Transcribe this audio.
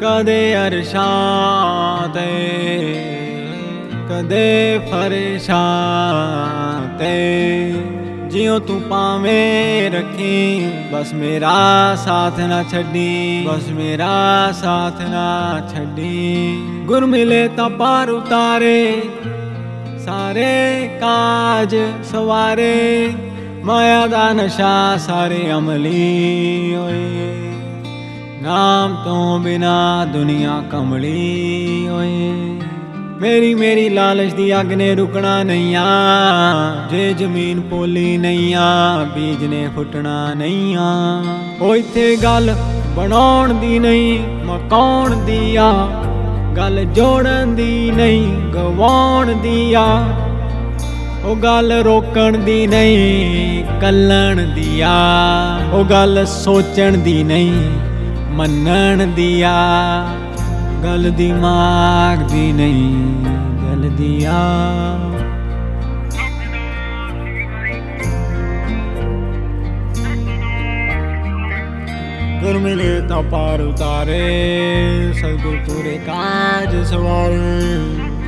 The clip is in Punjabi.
ਕਦੇ ਅਰਸ਼ਾਂ ਤੇ ਕਦੇ ਫਰਸ਼ਾਂ ਤੇ ਜਿਉਂ ਤੂੰ ਭਾਵੇਂ ਰੱਖੀ ਬਸ ਮੇਰਾ ਸਾਥ ਨਾ ਛੱਡੀ, ਬਸ ਮੇਰਾ ਸਾਥ ਨਾ ਛੱਡੀ। ਗੁਰ ਮਿਲੇ ਤਾਂ ਪਾਰ ਉਤਾਰੇ ਸਾਰੇ ਕਾਜ ਸਵਾਰੇ, ਮਾਇਆ ਦਾ ਨਸ਼ਾ ਸਾਰੇ ਅਮਲੀ ਹੋਏ। ਨਾਮ ਤੋਂ ਬਿਨਾ ਦੁਨੀਆ ਕਮਲੀ ਹੋਏ। ਮੇਰੀ ਲਾਲਚ ਦੀ ਅੱਗ ਨੇ ਰੁਕਣਾ ਨਹੀਂ ਆ, ਜੇ ਜ਼ਮੀਨ ਪੋਲੀ ਨਹੀਂ ਆ ਬੀਜ ਨੇ ਫੁੱਟਣਾ ਨਹੀਂ ਆ। ਉਹ ਇੱਥੇ ਗੱਲ ਬਣਾਉਣ ਦੀ ਨਹੀਂ ਮਕਾਉਣ ਦੀ ਆ, ਗੱਲ ਜੋੜਨ ਦੀ ਨਹੀਂ ਗਵਾਉਣ ਦੀ ਆ। ਉਹ ਗੱਲ ਰੋਕਣ ਦੀ ਨਹੀਂ ਕੱਲਣ ਦੀ ਆ, ਉਹ ਗੱਲ ਸੋਚਣ ਦੀ ਨਹੀਂ ਮੰਨਣ ਦੀ ਆ। ਗੱਲ ਦਿਮਾਗ ਦੀ ਨਹੀਂ ਦਿਲ ਦੀ ਆ। ਗੁਰ ਮਿਲੇ ਤਾਂ ਪਾਰ ਉਤਾਰੇ, ਸਤਿਗੁਰ ਪੂਰੇ ਕਾਜ ਸਵਾਰੇ।